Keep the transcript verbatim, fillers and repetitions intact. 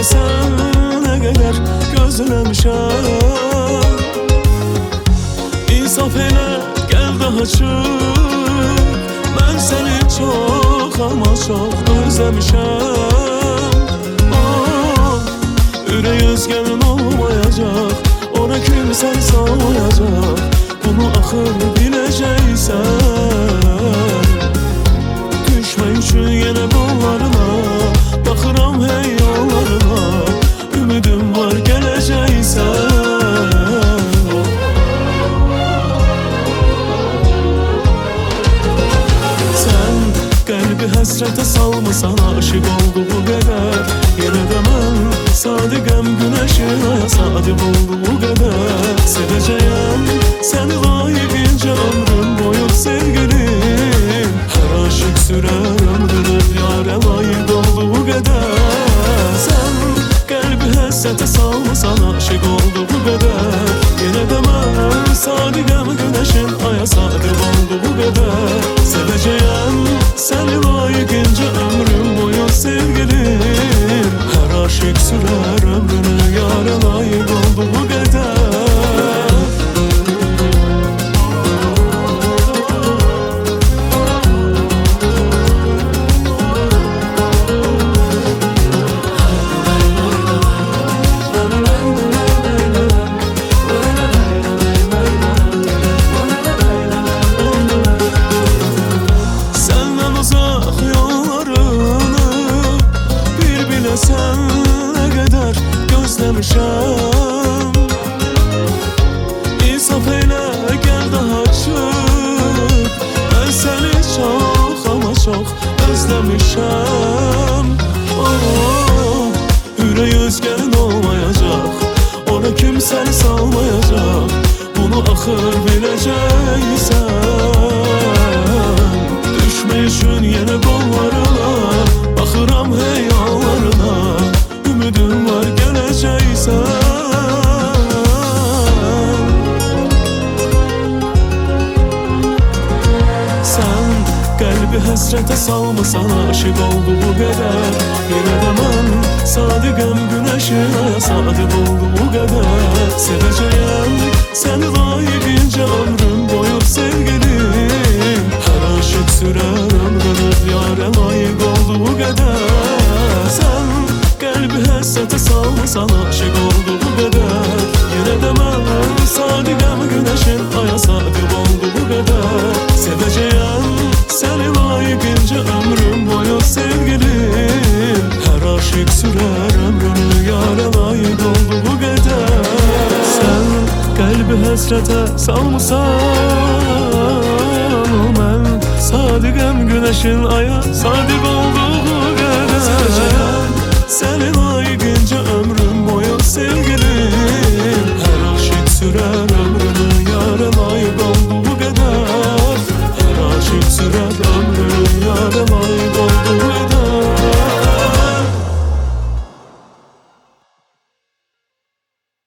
bilməsən nə qədər gözləmişəm. İnsaf elə, gəl daha çıx, mən səni çox ama çox özləmişəm. Oh, ürək özgənin olmayacaq, ona kimsən salmayacaq, bunu axır biləcəksən. Düşmək üçün yenə qollarına, baxıram hey yollarına, ümidim var gələcəksən. Sən qəlbi həsrətə salmısan, aşıq olduğu qədər, yenə də mən sadiqəm, günəşin aya sadiq olduğu qədər. Sevəcəyəm səni layiqincə ömrüm boyu sevgilim, hər aşıq sürər ömrünü yarə layiq olduğu qədər. Sən qəlbi həsrətə salmısan, aşıq olduğu qədər, yenə də mən sadiqəm, günəşin aya sadiq olduğu qədər. Sevəcəyəm səni layiqincə ömrüm boyu sevgilim, hər aşıq sürər ömrünü yarə layiq olduğu qədər. Sən nə qədər gözləmişəm. İnsaf elə, gəl daha çıx, mən səni çox ama çox özləmişəm. Oh, ürək özgənin olmayacaq, ona kimsən salmayacaq, bunu axır biləcəksən. Düşmək üçün yenə qollarına, baxıram hey yollarına, ümidim var gələcəksən. Sən qəlbi həsrətə salmısan, aşıq olduğu qədər, yenə də mən sadiqəm, günəşin aya sadiq olduğu qədər. Sevəcəyəm səni layiqincə ömrüm boyu sevgilim, hər aşıq sürər ömrünü yarə layiq olduğu qədər. Sən qəlbi həsrətə salmısan, aşıq olduğu qədər, yenə də mən sadiqəm, günəşin aya sadiq olduğu qədər. Sevəcəyəm səni layiqincə ömrüm boyu sevgilim, hər aşıq sürər ömrünü yarə layiq olduğu qədər. Sən qəlbi həsrətə salmısan, mən sadiqəm, günəşin aya sadiq olduğu qədər.